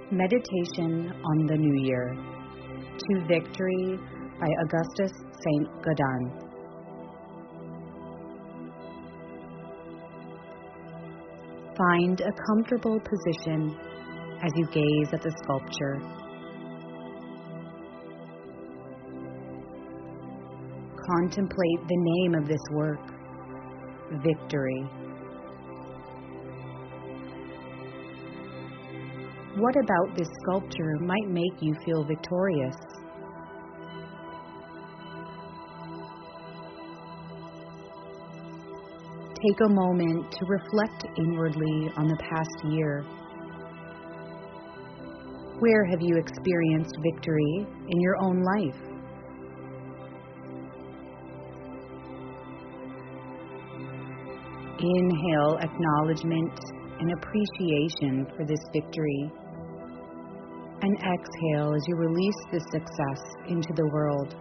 Meditation on the New Year. To Victory by Augustus Saint Gaudens. Find a comfortable position as you gaze at the sculpture. Contemplate the name of this work, Victory. What about this sculpture might make you feel victorious? Take a moment to reflect inwardly on the past year. Where have you experienced victory in your own life? Inhale acknowledgement and appreciation for this victory, and exhale as you release this success into the world.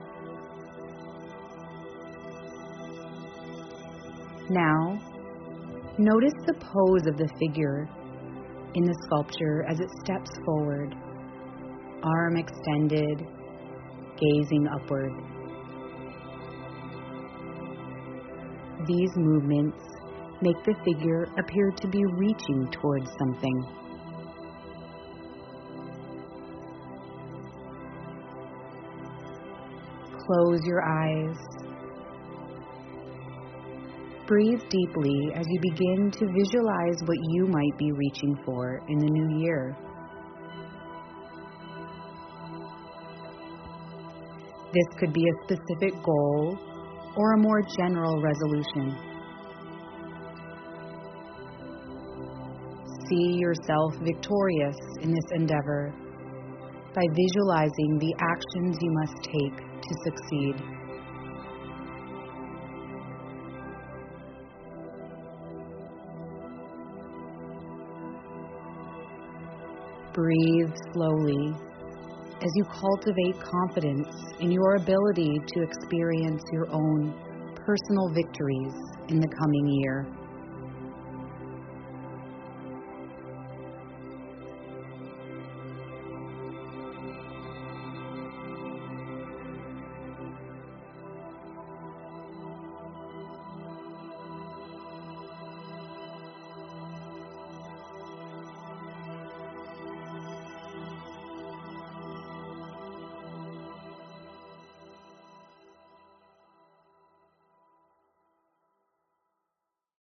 Now, notice the pose of the figure in the sculpture as it steps forward, arm extended, gazing upward. These movements make the figure appear to be reaching towards something. Close your eyes. Breathe deeply as you begin to visualize what you might be reaching for in the new year. This could be a specific goal or a more general resolution. See yourself victorious in this endeavor by visualizing the actions you must take to succeed. Breathe slowly as you cultivate confidence in your ability to experience your own personal victories in the coming year.